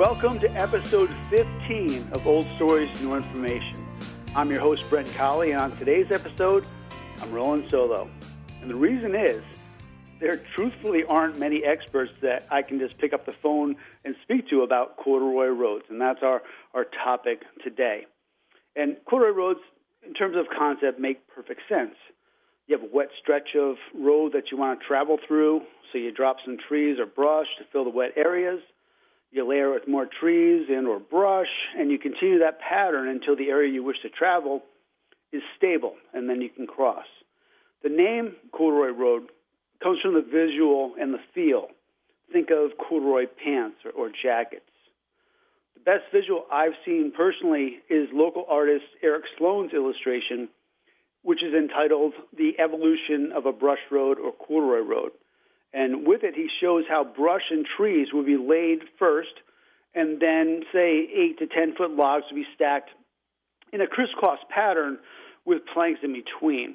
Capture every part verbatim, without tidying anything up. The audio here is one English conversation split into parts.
Welcome to episode fifteen of Old Stories, New Information. I'm your host, Brent Colley, and on today's episode, I'm rolling solo. And the reason is, there truthfully aren't many experts that I can just pick up the phone and speak to about corduroy roads, and that's our, our topic today. And corduroy roads, in terms of concept, make perfect sense. You have a wet stretch of road that you want to travel through, so you drop some trees or brush to fill the wet areas. You layer it with more trees and or brush, and you continue that pattern until the area you wish to travel is stable, and then you can cross. The name corduroy road comes from the visual and the feel. Think of corduroy pants or, or jackets. The best visual I've seen personally is local artist Eric Sloan's illustration, which is entitled The Evolution of a Brush Road or Corduroy Road. And with it, he shows how brush and trees would be laid first, and then, say, eight to ten foot logs would be stacked in a crisscross pattern with planks in between.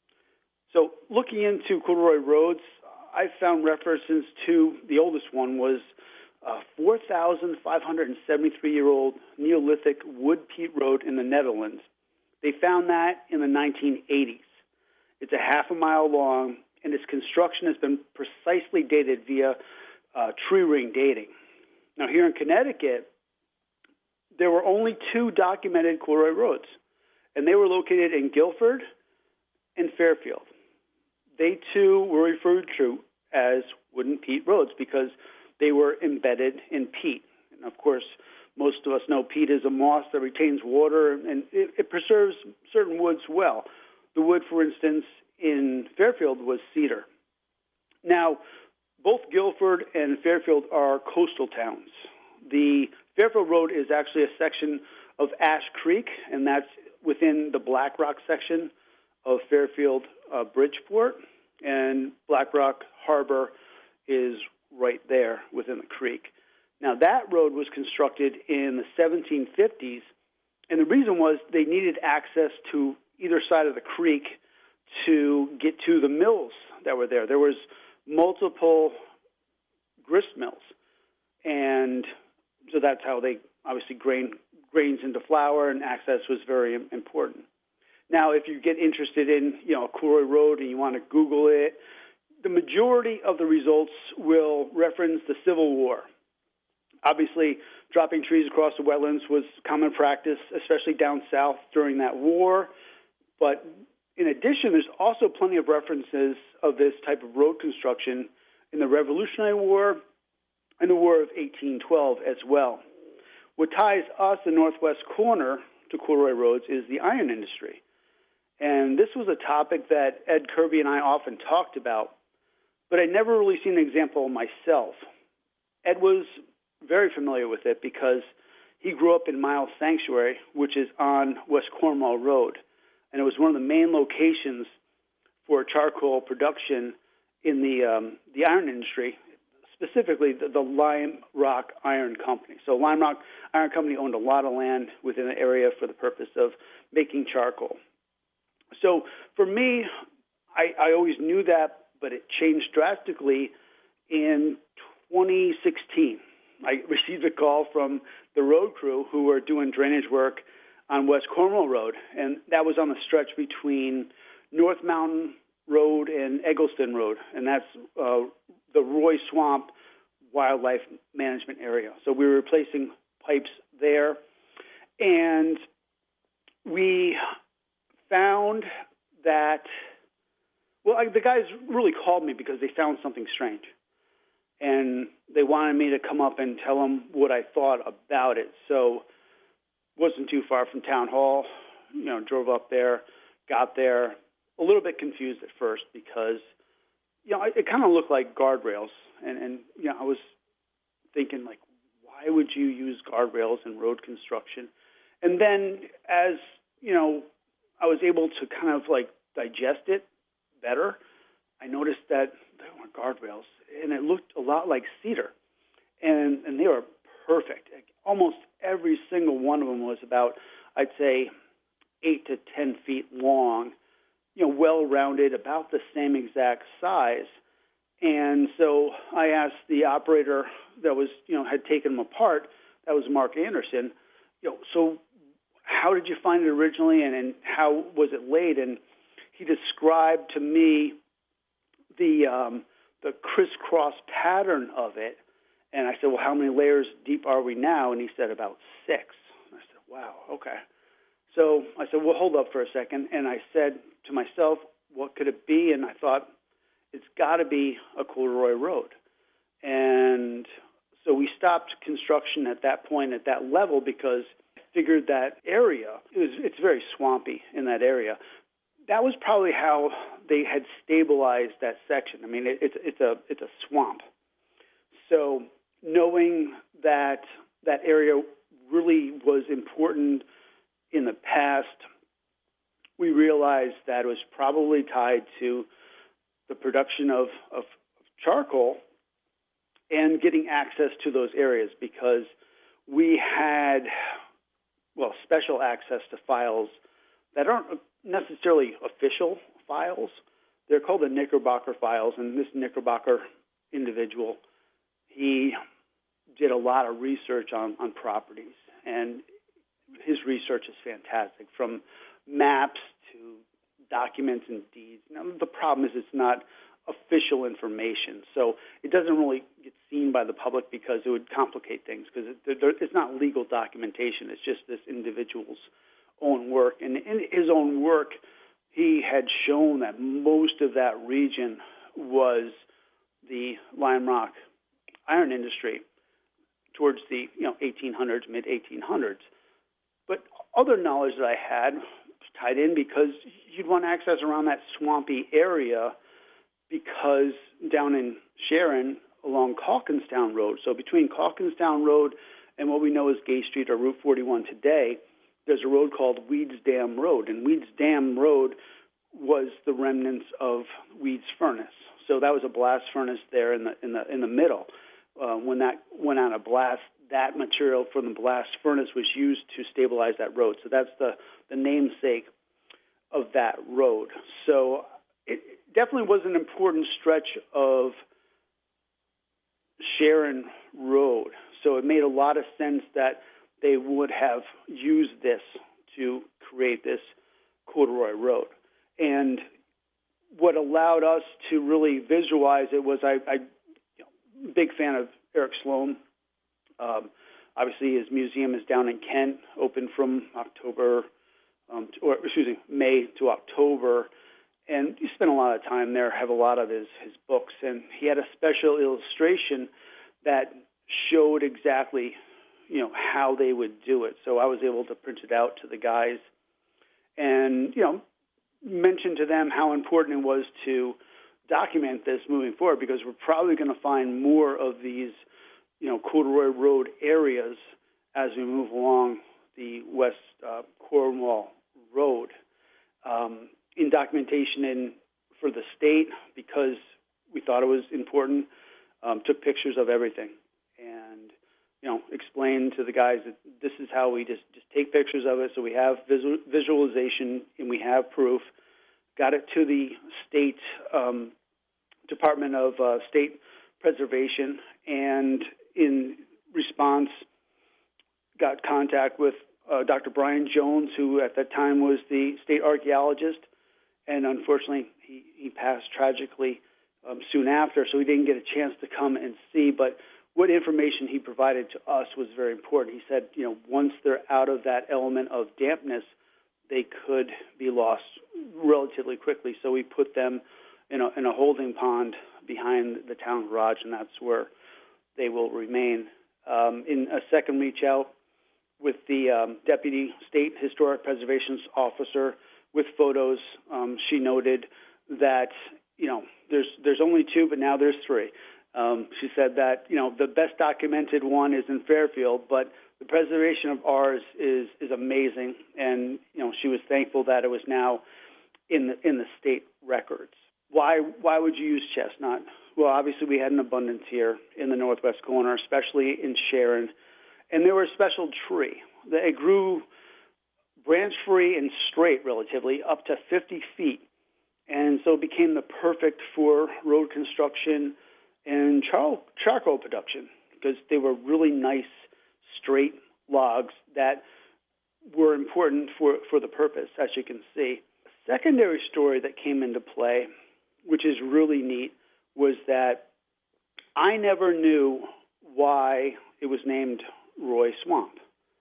So looking into corduroy roads, I found references to the oldest one was a four thousand five hundred seventy-three-year-old Neolithic wood peat road in the Netherlands. They found that in the nineteen eighties. It's a half a mile long, and its construction has been precisely dated via uh, tree ring dating. Now, here in Connecticut, there were only two documented corduroy roads, and they were located in Guilford and Fairfield. They, too, were referred to as wooden peat roads because they were embedded in peat. And, of course, most of us know peat is a moss that retains water, and it, it preserves certain woods well. The wood, for instance, in Fairfield was cedar. Now, both Guilford and Fairfield are coastal towns. The Fairfield Road is actually a section of Ash Creek, and that's within the Black Rock section of Fairfield uh, Bridgeport, and Black Rock Harbor is right there within the creek. Now, that road was constructed in the seventeen fifties, and the reason was they needed access to either side of the creek to get to the mills that were there. There was multiple grist mills, and so that's how they obviously grain grains into flour, and access was very important. Now, if you get interested in, you know, a corduroy road and you want to Google it, the majority of the results will reference the Civil War. Obviously, dropping trees across the wetlands was common practice, especially down south during that war, but in addition, there's also plenty of references of this type of road construction in the Revolutionary War and the War of eighteen twelve as well. What ties us, the northwest corner, to corduroy roads is the iron industry. And this was a topic that Ed Kirby and I often talked about, but I'd never really seen an example myself. Ed was very familiar with it because he grew up in Miles Sanctuary, which is on West Cornwall Road. And it was one of the main locations for charcoal production in the um, the iron industry, specifically the, the Lime Rock Iron Company. So Lime Rock Iron Company owned a lot of land within the area for the purpose of making charcoal. So for me, I, I always knew that, but it changed drastically in twenty sixteen. I received a call from the road crew who were doing drainage work on West Cornwall Road, and that was on the stretch between North Mountain Road and Eggleston Road, and that's uh, the Roy Swamp Wildlife Management Area. So we were replacing pipes there, and we found that, well, I, the guys really called me because they found something strange, and they wanted me to come up and tell them what I thought about it. So wasn't too far from Town Hall, you know, drove up there, got there, a little bit confused at first because, you know, it, it kind of looked like guardrails. And, and, you know, I was thinking, like, why would you use guardrails in road construction? And then as, you know, I was able to kind of, like, digest it better, I noticed that there were guardrails, and it looked a lot like cedar. And, and they were perfect. Almost every single one of them was about, I'd say, eight to ten feet long, you know, well-rounded, about the same exact size. And so I asked the operator that was, you know, had taken them apart that was Mark Anderson. You know, so how did you find it originally, and, and how was it laid? And he described to me the um, the crisscross pattern of it. And I said, well, how many layers deep are we now? And he said, about six. And I said, wow, okay. So I said, well, hold up for a second. And I said to myself, what could it be? And I thought, it's got to be a corduroy road. And so we stopped construction at that point, at that level, because I figured that area, it was, it's very swampy in that area. That was probably how they had stabilized that section. I mean, it, it's, it's, a, it's a swamp. So knowing that that area really was important in the past, we realized that it was probably tied to the production of, of charcoal and getting access to those areas, because we had, well, special access to files that aren't necessarily official files. They're called the Knickerbocker files, and this Knickerbocker individual, he did a lot of research on, on properties, and his research is fantastic, from maps to documents and deeds. Now, the problem is it's not official information, so it doesn't really get seen by the public because it would complicate things, because it, it's not legal documentation. It's just this individual's own work. And in his own work, he had shown that most of that region was the Lime Rock iron industry towards the you know eighteen hundreds, mid eighteen hundreds. But other knowledge that I had tied in, because you'd want access around that swampy area, because down in Sharon along Calkinstown Road, so between Calkinstown Road and what we know as Gay Street or Route forty-one today, there's a road called Weeds Dam Road, and Weeds Dam Road was the remnants of Weeds Furnace. So that was a blast furnace there in the in the in the middle. Uh, when that went on a blast, that material from the blast furnace was used to stabilize that road. So that's the, the namesake of that road. So it definitely was an important stretch of Sharon Road. So it made a lot of sense that they would have used this to create this corduroy road. And what allowed us to really visualize it was I, I you know, big fan of Eric Sloan. Um, obviously, his museum is down in Kent, open from October, um, to, or excuse me, May to October. And he spent a lot of time there, have a lot of his, his books. And he had a special illustration that showed exactly, you know, how they would do it. So I was able to print it out to the guys and, you know, mention to them how important it was to document this moving forward, because we're probably going to find more of these, you know, corduroy road areas as we move along the West uh, Cornwall Road. Um, in documentation in for the state, because we thought it was important, um, took pictures of everything and, you know, explained to the guys that this is how we just, just take pictures of it, so we have visual, visualization and we have proof. Got it to the state um, Department of uh, State Preservation, and in response got contact with uh, Doctor Brian Jones, who at that time was the state archaeologist, and unfortunately he, he passed tragically um, soon after, so we didn't get a chance to come and see. But what information he provided to us was very important. He said, you know, once they're out of that element of dampness, they could be lost relatively quickly. So we put them in a, in a holding pond behind the town garage, and that's where they will remain. Um, in a second reach out with the um, Deputy State Historic Preservation Officer with photos, um, she noted that, you know, there's there's only two, but now there's three. Um, she said that, you know, the best documented one is in Fairfield, but the preservation of ours is is amazing, and, you know, she was thankful that it was now in the in the state records. Why why would you use chestnut? Well, obviously we had an abundance here in the northwest corner, especially in Sharon, and they were a special tree. They grew branch-free and straight relatively up to fifty feet, and so it became the perfect for road construction and char- charcoal production, because they were really nice, straight logs that were important for, for the purpose, as you can see. A secondary story that came into play, which is really neat, was that I never knew why it was named Roy Swamp.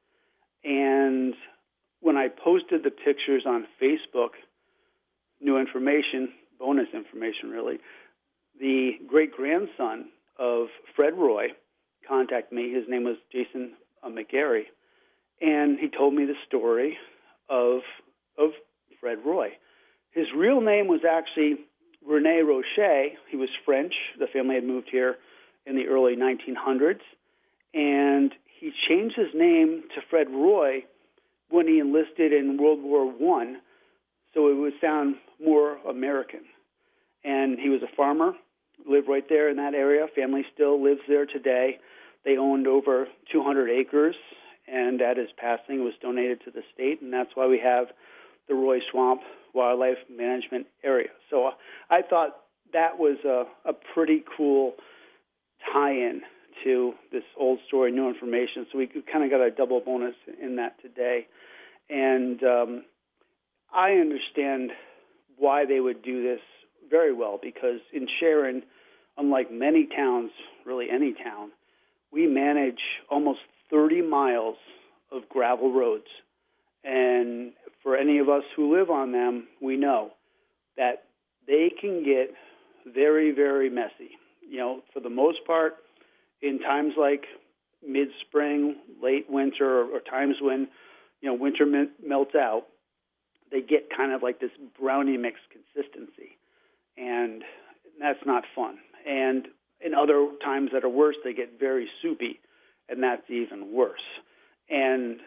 And when I posted the pictures on Facebook, new information, bonus information really, the great-grandson of Fred Roy contacted me. His name was Jason uh, McGarry. And he told me the story of of Fred Roy. His real name was actually Rene Rocher. He was French. The family had moved here in the early nineteen hundreds. And he changed his name to Fred Roy when he enlisted in World War One, so it would sound more American. And he was a farmer, lived right there in that area. Family still lives there today. They owned over two hundred acres, and at his passing, it was donated to the state, and that's why we have the Roy Swamp Wildlife Management Area. So uh, I thought that was a, a pretty cool tie-in to this old story, new information. So we kind of got a double bonus in that today. And um, I understand why they would do this very well, because in Sharon, unlike many towns, really any town, we manage almost thirty miles of gravel roads. And for any of us who live on them, we know that they can get very, very messy. You know, for the most part, in times like mid-spring, late winter, or, or times when, you know, winter me- melts out, they get kind of like this brownie mix consistency. And that's not fun. And in other times that are worse, they get very soupy, and that's even worse. And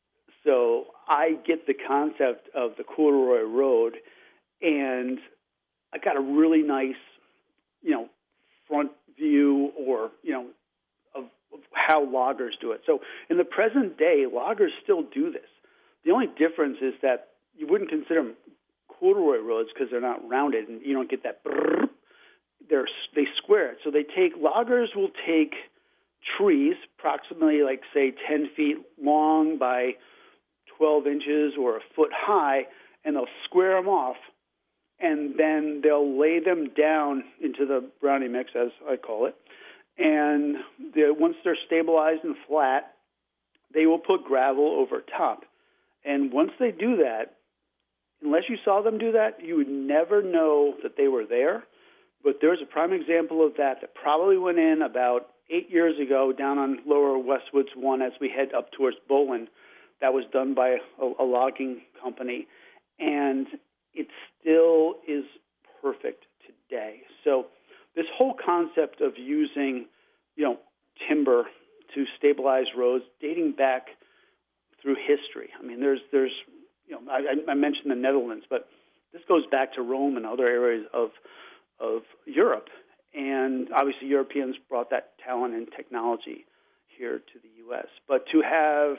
so I get the concept of the corduroy road, and I got a really nice, you know, front view or, you know, of, of how loggers do it. So in the present day, loggers still do this. The only difference is that you wouldn't consider them corduroy roads because they're not rounded, and you don't get that brrr. They're, they square it. So they take, loggers will take trees approximately like, say, ten feet long by twelve inches or a foot high, and they'll square them off, and then they'll lay them down into the brownie mix, as I call it. And once they're stabilized and flat, they will put gravel over top. And once they do that, unless you saw them do that, you would never know that they were there. But there's a prime example of that that probably went in about eight years ago down on Lower Westwoods one as we head up towards Bolin. That was done by a, a logging company, and it still is perfect today. So this whole concept of using, you know, timber to stabilize roads dating back through history. I mean, there's, there's, you know, I, I mentioned the Netherlands, but this goes back to Rome and other areas of of Europe. And obviously Europeans brought that talent and technology here to the U S. But to have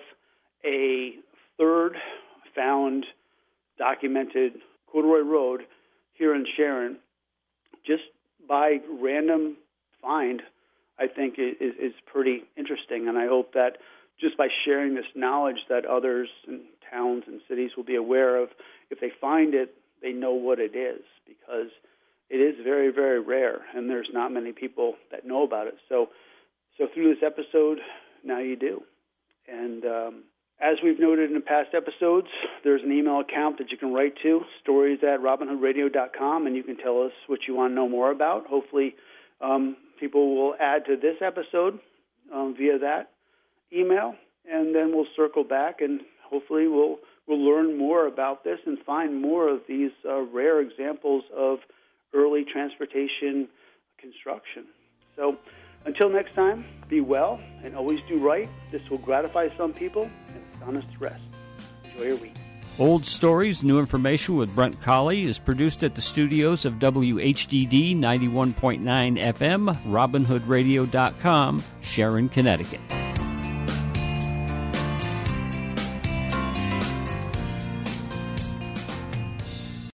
a third found documented corduroy road here in Sharon, just by random find, I think is, is pretty interesting. And I hope that just by sharing this knowledge that others in towns and cities will be aware of, if they find it, they know what it is, because it is very, very rare, and there's not many people that know about it. So so through this episode, now you do. And um, as we've noted in the past episodes, there's an email account that you can write to, stories at robin hood radio dot com, and you can tell us what you want to know more about. Hopefully um, people will add to this episode um, via that email, and then we'll circle back, and hopefully we'll, we'll learn more about this and find more of these uh, rare examples of early transportation construction. So until next time, be well and always do right. This will gratify some people and astonish the rest. Enjoy your week. Old Stories, New Information with Brent Colley is produced at the studios of W H D D ninety-one point nine F M, robin hood radio dot com, Sharon, Connecticut.